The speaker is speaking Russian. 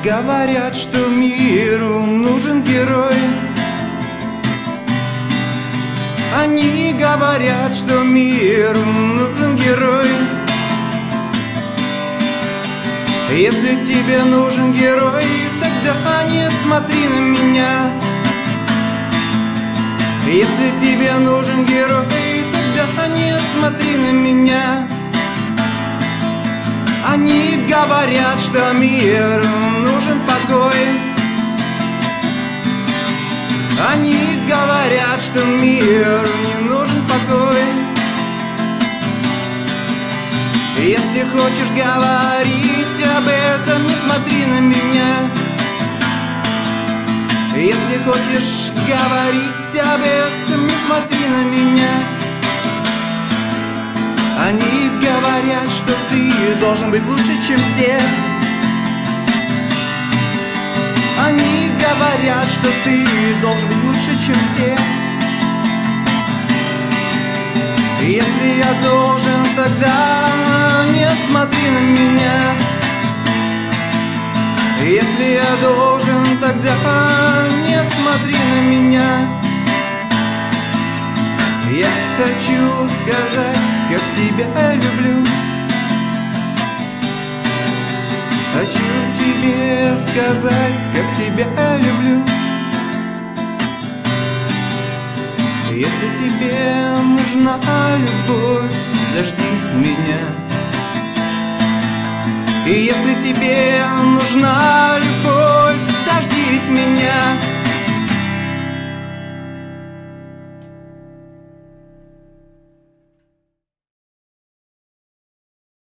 Говорят, что миру нужен герой. Они говорят, что миру нужен герой. Если тебе нужен герой, тогда не смотри на меня. Если тебе нужен герой, тогда не смотри на меня. Они говорят, что миру нужен покой. Они говорят, что миру не нужен покой. Если хочешь говорить об этом, не смотри на меня. Если хочешь говорить об этом, не смотри на меня. Они говорят, что ты должен быть лучше, чем все. Они говорят, что ты должен быть лучше, чем все. Если я должен, тогда не смотри на меня. Если я должен, тогда не смотри на меня. Я хочу сказать, как тебя люблю. Хочу тебе сказать, как тебя люблю. Если тебе нужна любовь, дождись меня. И если тебе нужна любовь, дождись меня.